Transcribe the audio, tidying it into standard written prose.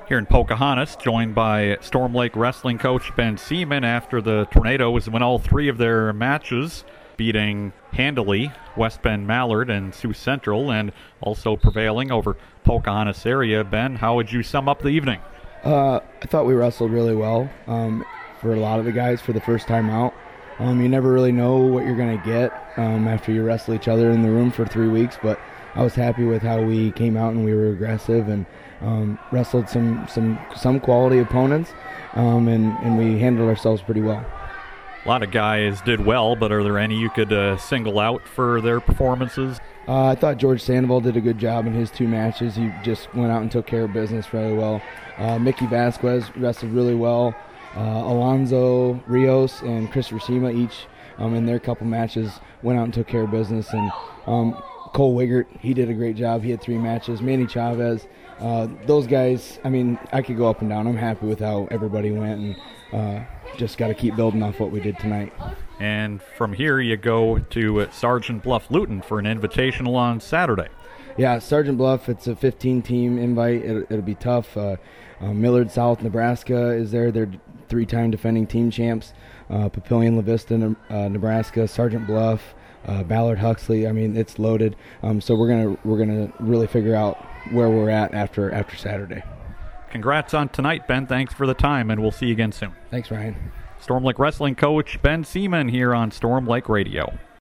here in Pocahontas, joined by Storm Lake Wrestling coach Ben Seaman after the Tornadoes win all three of their matches, beating handily West Bend Mallard and Sioux Central, and also prevailing over Pocahontas area. Ben, how would you sum up the evening? I thought we wrestled really well for a lot of the guys for the first time out. You never really know what you're going to get after you wrestle each other in the room for 3 weeks, but I was happy with how we came out and we were aggressive and wrestled some quality opponents, and we handled ourselves pretty well. A lot of guys did well, but are there any you could single out for their performances? I thought George Sandoval did a good job in his 2 matches. He just went out and took care of business really well. Mickey Vasquez wrestled really well. Alonzo Rios and Christopher Sema each in their couple matches went out and took care of business. And Cole Wiggert, he did a great job. He had 3 matches. Manny Chavez, those guys, I mean, I could go up and down. I'm happy with how everybody went, and just got to keep building off what we did tonight. And from here you go to Sergeant Bluff Luton for an invitational on Saturday. Yeah, Sergeant Bluff, it's a 15-team invite. It'll be tough. Millard South, Nebraska is there. They're 3-time defending team champs. Papillion La Vista, Nebraska, Sergeant Bluff, Ballard Huxley. I mean, it's loaded. So we're gonna really figure out where we're at after Saturday. Congrats on tonight, Ben. Thanks for the time, and we'll see you again soon. Thanks, Ryan. Storm Lake Wrestling coach Ben Seaman here on Storm Lake Radio.